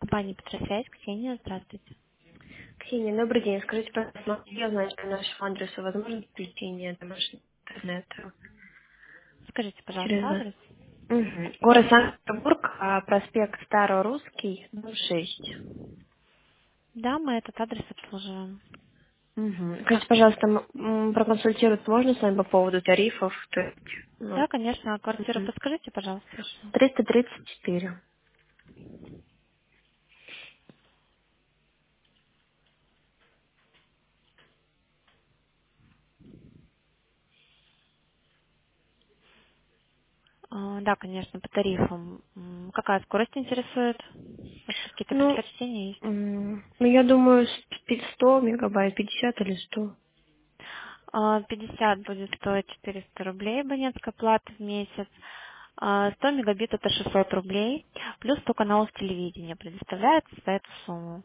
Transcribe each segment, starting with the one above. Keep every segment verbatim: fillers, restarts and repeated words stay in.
Компания «Петросвязь», Ксения, здравствуйте. Ксения, добрый день. Скажите, пожалуйста, могу я узнать по нашему адресу возможно включение домашнего интернета Скажите, пожалуйста, через нас? адрес. Угу. Город Санкт-Петербург, а проспект Старорусский, ну, шесть. Да, мы этот адрес обслуживаем. Угу. Скажите, пожалуйста, м, м, проконсультироваться можно с вами по поводу тарифов? То есть, ну, Да, конечно, а квартиру мгм. подскажите, пожалуйста, еще. триста тридцать четыре. А, Да, конечно, по тарифам. М, Какая скорость интересует? Может, какие-то Ну, предпочтения есть? м, ну, я думаю, с пи- сто мегабайт, пятьдесят или сто. А, пятьдесят будет стоить четыреста рублей абонентская плата в месяц. А, сто мегабит это шестьсот рублей. Плюс сто каналов телевидения предоставляется за эту сумму.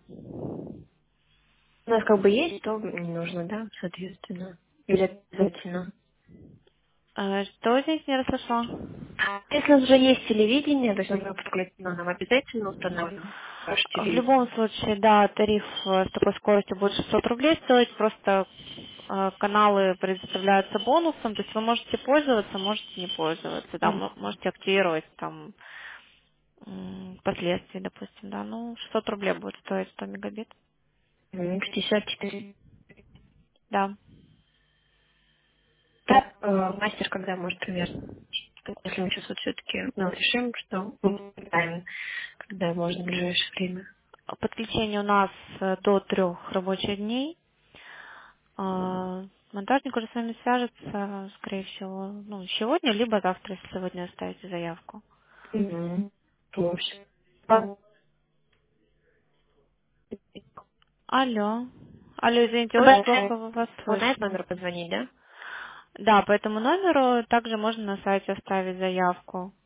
У нас как бы есть, то не нужно, да, соответственно. Или обязательно. А, Что здесь не расслышала? Если уже есть телевидение, то есть нужно подключить, но нам обязательно устанавливать ваше В любом телевидение. случае, да, тариф э, с такой скоростью будет шестьсот рублей стоить, просто э, каналы предоставляются бонусом, то есть вы можете пользоваться, можете не пользоваться, да, Мгм. мо- можете активировать там м, впоследствии, допустим, да, ну, шестьсот рублей будет стоить сто мегабит, Мгм, пятьдесят четыре. да. Так, э, мастер когда может примерно, если мы сейчас вот все-таки ну, решим, что мы знаем, когда можно в ближайшее время. Подключение у нас э, до трех рабочих дней. А, Монтажник уже с вами свяжется, скорее всего, ну, сегодня, либо завтра, если сегодня оставите заявку. Угу. Слушай. Алло. Алло, извините, очень плохо Вот вас на этот слышно. номер позвонить, да? Да, по этому номеру также можно на сайте оставить заявку.